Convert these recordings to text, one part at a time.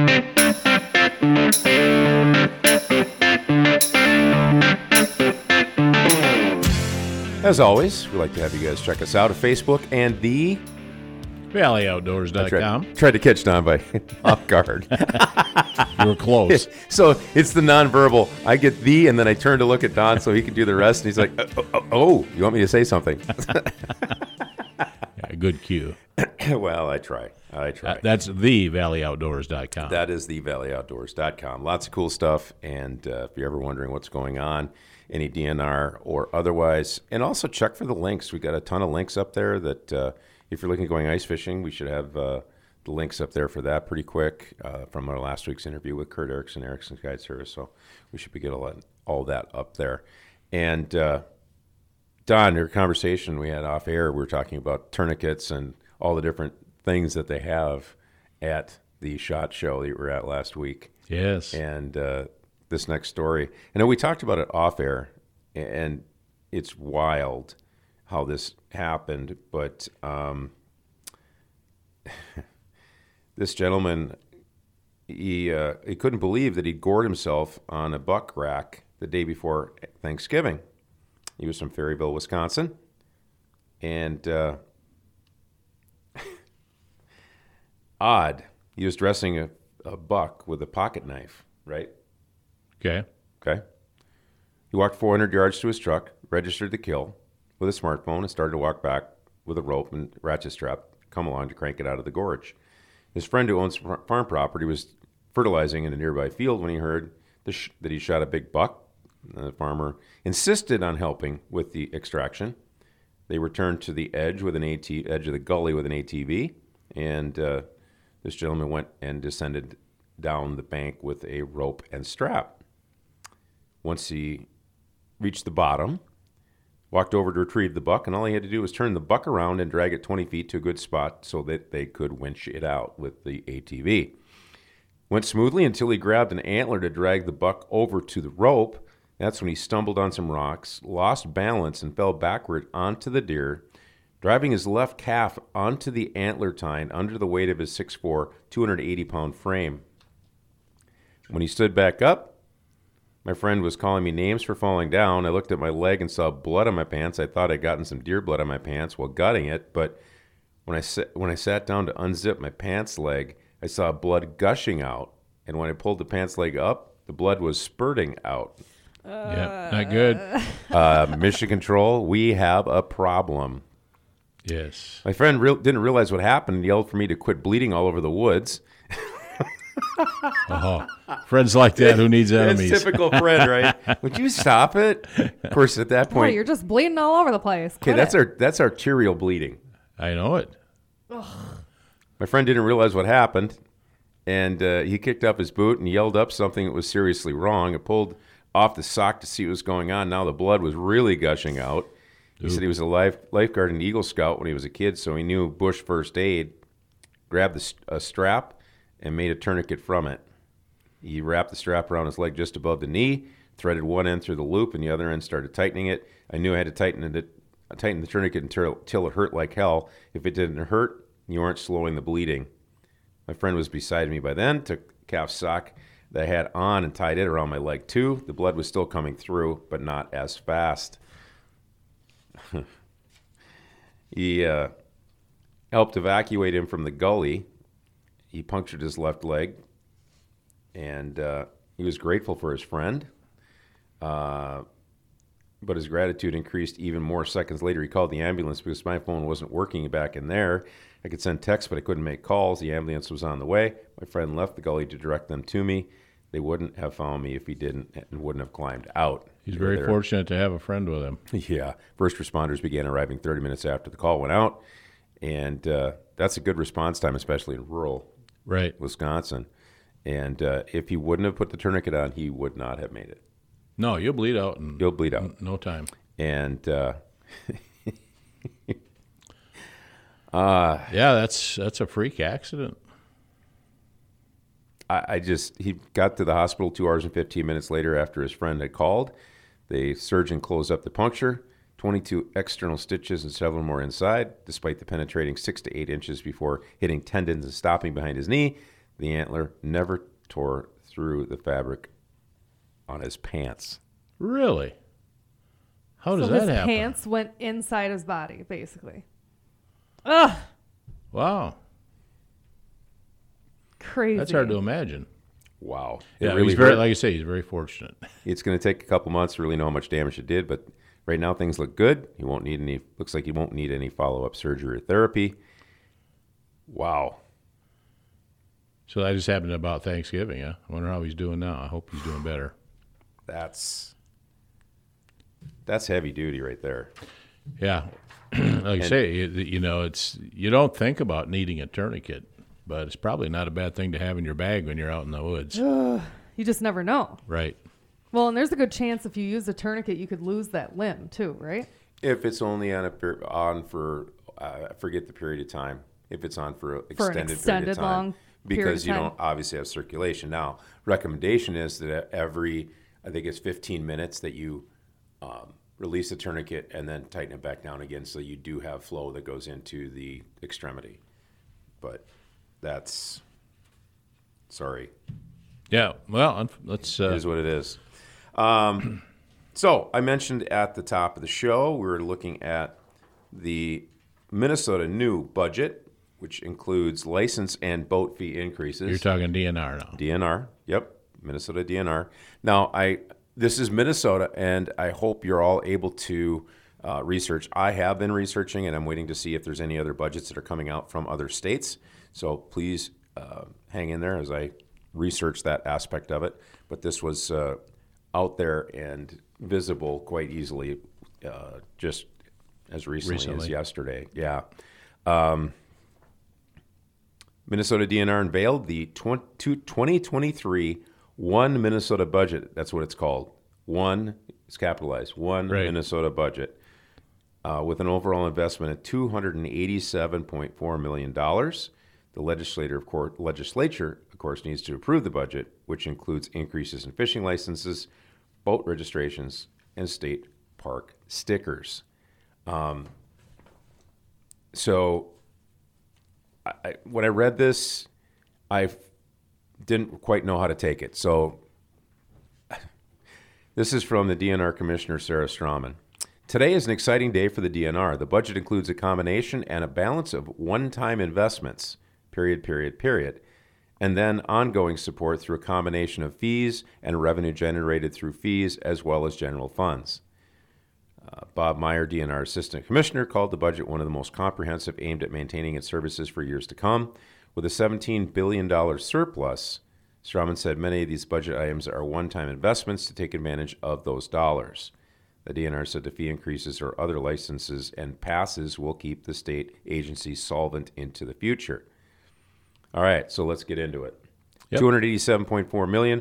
As always, we'd like to have you guys check us out at Facebook and the ValleyOutdoors.com. Tried to catch Don by off guard. You were close. So it's the nonverbal. I get the, and then I turn to look at Don so he can do the rest, and he's like, oh, you want me to say something? Yeah, good cue. Well, I try. That's TheValleyOutdoors.com. That is TheValleyOutdoors.com. Lots of cool stuff, and if you're ever wondering what's going on, any DNR or otherwise, and also check for the links. We got a ton of links up there that if you're looking at going ice fishing, we should have the links up there for that pretty quick from our last week's interview with Kurt Erickson, Erickson's Guide Service. So we should be getting all that up there. And Don, your conversation we had off air, we were talking about tourniquets and all the different things that they have at the SHOT Show that you were at last week. Yes. And this next story, I know we talked about it off air, and it's wild how this happened, but this gentleman, he couldn't believe that he'd gored himself on a buck rack the day before Thanksgiving. He was from Ferryville, Wisconsin, and odd, he was dressing a buck with a pocket knife, right? Okay. He walked 400 yards to his truck, registered the kill with a smartphone, and started to walk back with a rope and ratchet strap, come along to crank it out of the gorge. His friend who owns farm property was fertilizing in a nearby field when he heard that he shot a big buck. The farmer insisted on helping with the extraction. They returned to the edge of the gully with an ATV, and this gentleman went and descended down the bank with a rope and strap. Once he reached the bottom, walked over to retrieve the buck, and all he had to do was turn the buck around and drag it 20 feet to a good spot so that they could winch it out with the ATV. Went smoothly until he grabbed an antler to drag the buck over to the rope. That's when he stumbled on some rocks, lost balance, and fell backward onto the deer, driving his left calf onto the antler tine under the weight of his 6'4", 280-pound frame. When he stood back up, my friend was calling me names for falling down. I looked at my leg and saw blood on my pants. I thought I'd gotten some deer blood on my pants while gutting it, but when I sat down to unzip my pants leg, I saw blood gushing out, and when I pulled the pants leg up, the blood was spurting out. Yep, not good. Mission Control, we have a problem. Yes. My friend didn't realize what happened and yelled for me to quit bleeding all over the woods. Friends like that, who needs enemies? It's typical friend, right? Would you stop it? Of course, at that point, Boy, you're just bleeding all over the place. Okay, that's arterial bleeding. I know it. Ugh. My friend didn't realize what happened, and he kicked up his boot and yelled up something that was seriously wrong. I pulled off the sock to see what was going on. Now the blood was really gushing out. He said he was a lifeguard and Eagle Scout when he was a kid, so he knew bush first aid. Grabbed a strap and made a tourniquet from it. He wrapped the strap around his leg just above the knee, threaded one end through the loop, and the other end started tightening it. I knew I had to tighten the tourniquet until it hurt like hell. If it didn't hurt, you weren't slowing the bleeding. My friend was beside me by then, took the calf sock that I had on and tied it around my leg too. The blood was still coming through, but not as fast. He helped evacuate him from the gully. He punctured his left leg, and he was grateful for his friend. But his gratitude increased even more seconds later. He called the ambulance because my phone wasn't working back in there. I could send texts, but I couldn't make calls. The ambulance was on the way. My friend left the gully to direct them to me. They wouldn't have found me if he didn't and wouldn't have climbed out. He's very fortunate to have a friend with him. Yeah. First responders began arriving 30 minutes after the call went out, and that's a good response time, especially in rural Wisconsin. And if he wouldn't have put the tourniquet on, he would not have made it. No, you'll bleed out. You'll bleed out. No time. And yeah, that's a freak accident. He got to the hospital 2 hours and 15 minutes later after his friend had called. The surgeon closed up the puncture, 22 external stitches and several more inside. Despite the penetrating 6 to 8 inches before hitting tendons and stopping behind his knee, The antler never tore through the fabric on his pants. Really? How does So that his happen? pants went inside his body, basically. Ugh, Wow. crazy. That's hard to imagine. Wow. Yeah, really he's very, hurt. like I say, he's very fortunate. It's going to take a couple months to really know how much damage it did, but right now things look good. He won't need any. Looks like he won't need any follow-up surgery or therapy. Wow. So that just happened about Thanksgiving, huh? I wonder how he's doing now. I hope he's doing better. That's heavy duty right there. Yeah. Like I say, it's you don't think about needing a tourniquet, but it's probably not a bad thing to have in your bag when you're out in the woods. You just never know. Right. Well, and there's a good chance if you use a tourniquet, you could lose that limb too, right? If it's only on for I forget the period of time. If it's on for an extended period of extended time, long period because of you time. don't obviously have circulation. Now, recommendation is that every, I think it's 15 minutes that you release the tourniquet and then tighten it back down again, so you do have flow that goes into the extremity. But that's sorry, Yeah. Well, let's. it is what it is. So I mentioned at the top of the show, we were looking at the Minnesota new budget, which includes license and boat fee increases. You're talking DNR now. DNR, yep, Minnesota DNR. Now, this is Minnesota, and I hope you're all able to research. I have been researching, and I'm waiting to see if there's any other budgets that are coming out from other states. So please hang in there as I research that aspect of it. But this was out there and visible quite easily just as recently as yesterday. Yeah. Minnesota DNR unveiled the 2023 One Minnesota budget. That's what it's called. One, it's capitalized. One Right. Minnesota budget with an overall investment of $287.4 million. The legislature, of course, needs to approve the budget, which includes increases in fishing licenses, boat registrations, and state park stickers. So when I read this, I didn't quite know how to take it. So this is from the DNR Commissioner, Sarah Strawman. Today is an exciting day for the DNR. The budget includes a combination and a balance of one-time investments, period, and then ongoing support through a combination of fees and revenue generated through fees as well as general funds. Bob Meyer, DNR Assistant Commissioner, called the budget one of the most comprehensive aimed at maintaining its services for years to come. With a $17 billion surplus, Strawman said many of these budget items are one-time investments to take advantage of those dollars. The DNR said the fee increases or other licenses and passes will keep the state agency solvent into the future. All right, so let's get into it. Yep. $287.4 million,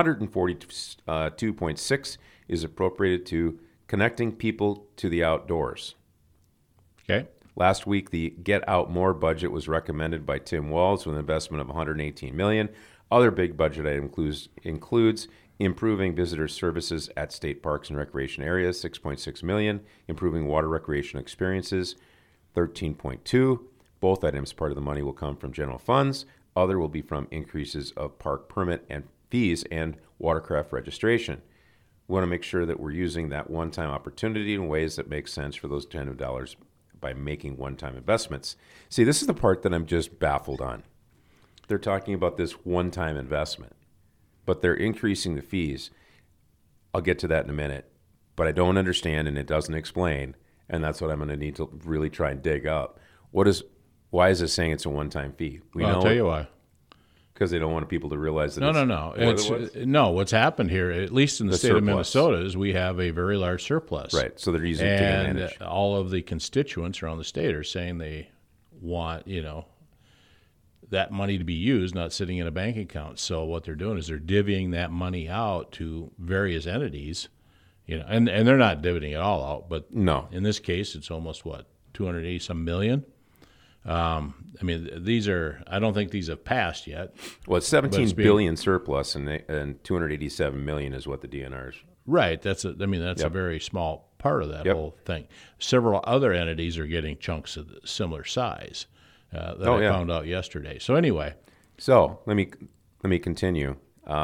$142.6 is appropriated to connecting people to the outdoors. Okay. Last week, the Get Out More budget was recommended by Tim Walz with an investment of $118 million. Other big budget item includes improving visitor services at state parks and recreation areas, $6.6 million. Improving water recreation experiences, $13.2. Both items, part of the money will come from general funds. Other will be from increases of park permit and fees and watercraft registration. We want to make sure that we're using that one-time opportunity in ways that make sense for those kind of dollars by making one-time investments. See, this is the part that I'm just baffled on. They're talking about this one-time investment, but they're increasing the fees. I'll get to that in a minute, but I don't understand and it doesn't explain, and that's what I'm going to need to really try and dig up. Why is it saying it's a one-time fee? I'll tell you why. Because they don't want people to realize that No. no. What's happened here, at least in the state of Minnesota, is we have a very large surplus. Right. So they're using it to take And advantage. all of the constituents around the state are saying they want, that money to be used, not sitting in a bank account. So what they're doing is they're divvying that money out to various entities, and they're not divvying it all out, but No. in this case, it's almost 280 some million. These are, I don't think these have passed yet. Well, it's $17 billion surplus, and $287 million is what the DNR's. Right. That's a very small part of that whole thing. Several other entities are getting chunks of similar size that I found out yesterday. So anyway, So let me continue.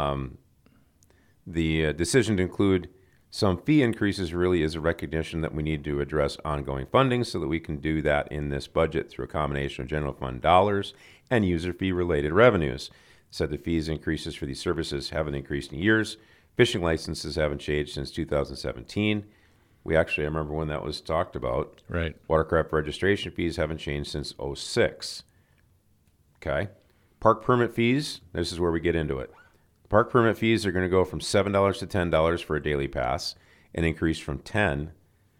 The decision to include some fee increases really is a recognition that we need to address ongoing funding so that we can do that in this budget through a combination of general fund dollars and user fee related revenues. Said the fees increases for these services haven't increased in years. Fishing licenses haven't changed since 2017. I remember when that was talked about. Right. Watercraft registration fees haven't changed since 2006. Okay. Park permit fees, this is where we get into it. Park permit fees are going to go from $7 to $10 for a daily pass, and increase $10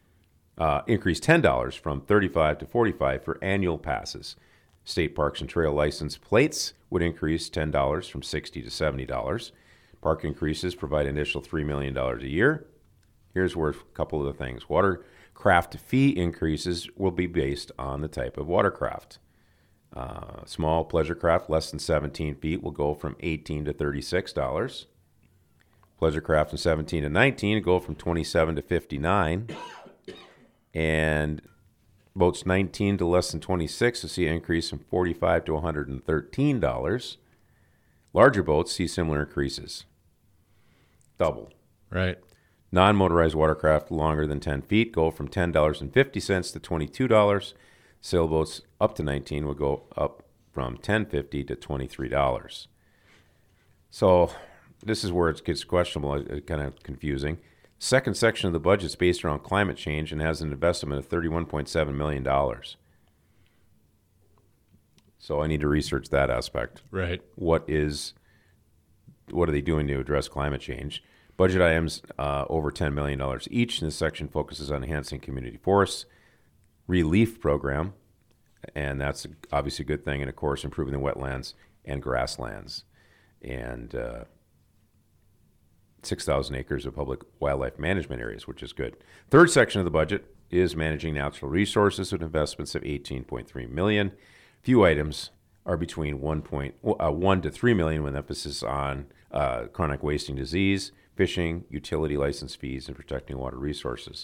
from $35 to $45 for annual passes. State parks and trail license plates would increase $10 from $60 to $70. Park increases provide an additional $3 million a year. Here's where a couple of the things. Watercraft fee increases will be based on the type of watercraft. Small pleasure craft less than 17 feet will go from $18 to $36. Pleasure craft from 17 to 19 will go from $27 to $59. And boats 19 to less than 26 will see an increase from $45 to $113. Larger boats see similar increases. Double. Right. Non-motorized watercraft longer than 10 feet go from $10.50 to $22. Sailboats up to 19 will go up from $10.50 to $23. So this is where it gets questionable, kind of confusing. Second section of the budget is based around climate change and has an investment of $31.7 million. So I need to research that aspect. Right. What are they doing to address climate change? Budget items over $10 million each, and this section focuses on enhancing community forests, relief program, and that's obviously a good thing, and of course improving the wetlands and grasslands, and 6,000 acres of public wildlife management areas, which is good. Third section of the budget is managing natural resources with investments of $18.3 million. Few items are between $1 to $3 million with emphasis on chronic wasting disease, fishing, utility license fees, and protecting water resources.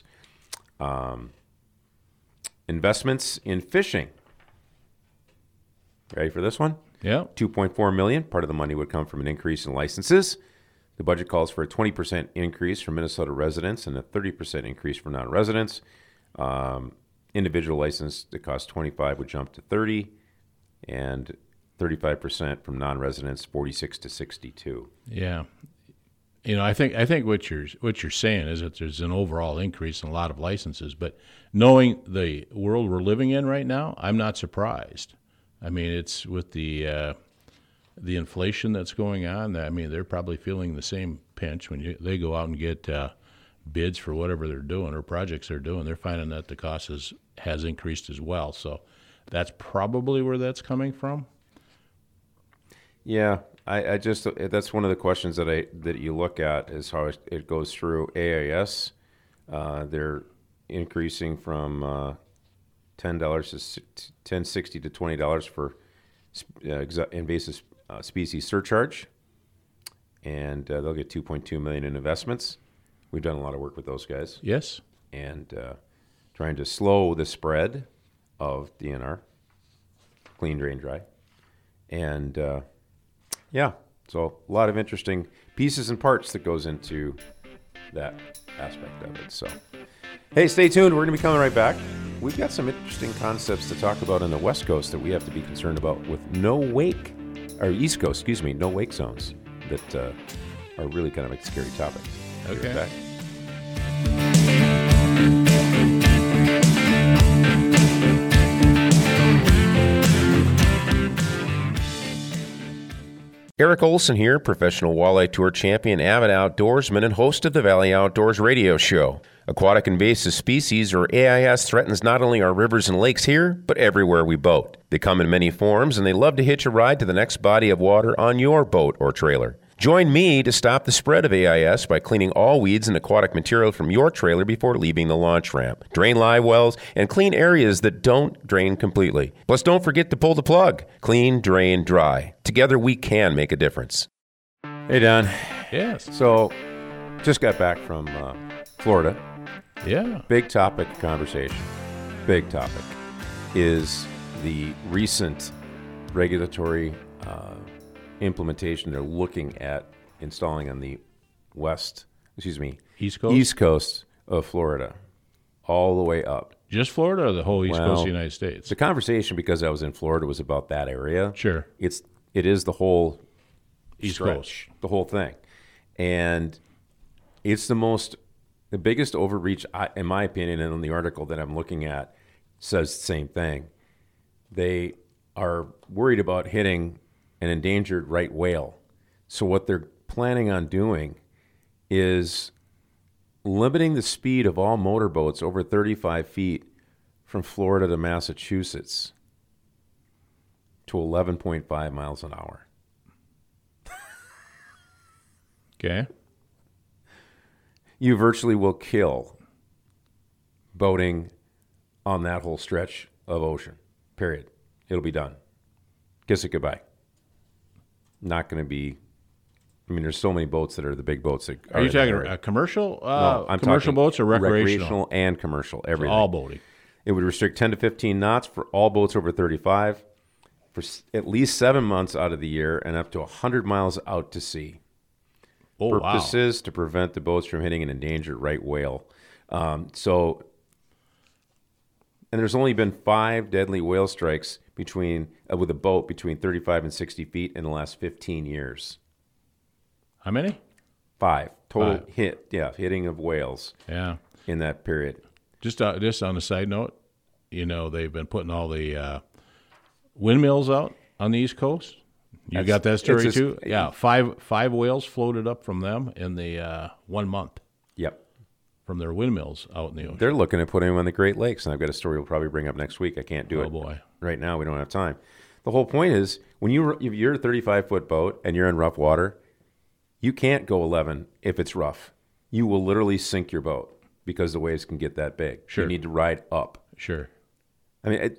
Investments in fishing. Ready for this one? Yeah. $2.4 million. Part of the money would come from an increase in licenses. The budget calls for a 20% increase for Minnesota residents and a 30% increase for non-residents. Individual license that costs $25 would jump to $30, and 35% from non-residents, $46 to $62. Yeah. I think what you're saying is that there's an overall increase in a lot of licenses, but knowing the world we're living in right now, I'm not surprised. I mean, it's with the inflation that's going on. I mean, they're probably feeling the same pinch when they go out and get bids for whatever they're doing or projects they're doing. They're finding that the cost has increased as well. So that's probably where that's coming from. Yeah, I just that's one of the questions that you look at is how it goes through AIS. They're increasing from $10 to $10.60 to $20 for invasive species surcharge, and they'll get $2.2 million in investments. We've done a lot of work with those guys. Yes. And trying to slow the spread of DNR, clean, drain, dry, and yeah, so a lot of interesting pieces and parts that goes into that aspect of it. So, hey, stay tuned. We're going to be coming right back. We've got some interesting concepts to talk about on the West Coast that we have to be concerned about with no wake zones that are really kind of a scary topic. Okay. Back. Eric Olson here, professional walleye tour champion, avid outdoorsman, and host of the Valley Outdoors radio show. Aquatic invasive species, or AIS, threatens not only our rivers and lakes here, but everywhere we boat. They come in many forms, and they love to hitch a ride to the next body of water on your boat or trailer. Join me to stop the spread of AIS by cleaning all weeds and aquatic material from your trailer before leaving the launch ramp. Drain live wells and clean areas that don't drain completely. Plus, don't forget to pull the plug. Clean, drain, dry. Together, we can make a difference. Hey, Don. Yes. So, just got back from Florida. Yeah. Big topic of conversation. Big topic is the recent regulatory implementation they're looking at installing on the East Coast? east coast of Florida, all the way up. Just Florida or the whole East Coast of the United States? The conversation, because I was in Florida, was about that area. Sure. It is the whole East stretch, Coast. the whole thing, and it's the biggest overreach, in my opinion. And in the article that I'm looking at, says the same thing. They are worried about hitting an endangered right whale. So what they're planning on doing is limiting the speed of all motorboats over 35 feet from Florida to Massachusetts to 11.5 miles an hour. Okay. You virtually will kill boating on that whole stretch of ocean, period. It'll be done. Kiss it goodbye. Not going to be. I mean, there's so many boats that are the big boats. That Are you in that talking area. Commercial? No, I'm commercial talking boats or recreational? and commercial, everything. All boating. It would restrict 10 to 15 knots for all boats over 35 for at least 7 months out of the year and up to 100 miles out to sea. Oh, wow. Purposes to prevent the boats from hitting an endangered right whale. And there's only been 5 deadly whale strikes with a boat between 35 and 60 feet in the last 15 years. How many? 5 total 5. Hitting of whales Yeah. in that period. Just on a side note, they've been putting all the windmills out on the East Coast. You got that story too? Yeah, five whales floated up from them in the 1 month. Yep. From their windmills out in the ocean. They're looking at putting them on the Great Lakes, and I've got a story we'll probably bring up next week. I can't do it. Oh, boy. Right now, we don't have time. The whole point is, if you're a 35-foot boat and you're in rough water, you can't go 11 if it's rough. You will literally sink your boat because the waves can get that big. Sure. You need to ride up. Sure. I mean,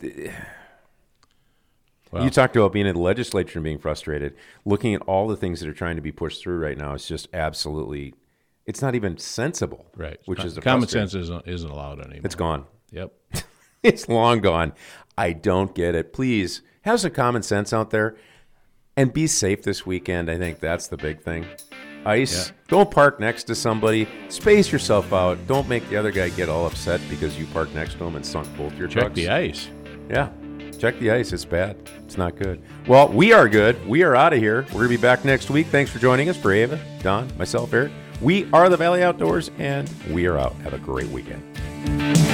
Well, you talked about being in the legislature and being frustrated. Looking at all the things that are trying to be pushed through right now, it's just absolutely, it's not even sensible. right. Which is the common frustrating- sense isn't allowed anymore. It's gone. Yep. It's long gone. I don't get it. Please have some common sense out there and be safe this weekend. I think that's the big thing. Ice. Yeah. Don't park next to somebody. Space yourself out. Don't make the other guy get all upset because you parked next to him and sunk both your Check trucks. the ice. Yeah. Check the ice. It's bad. It's not good. Well, we are good. We are out of here. We're going to be back next week. Thanks for joining us. For Ava, Don, myself, Eric. We are the Valley Outdoors, and we are out. Have a great weekend.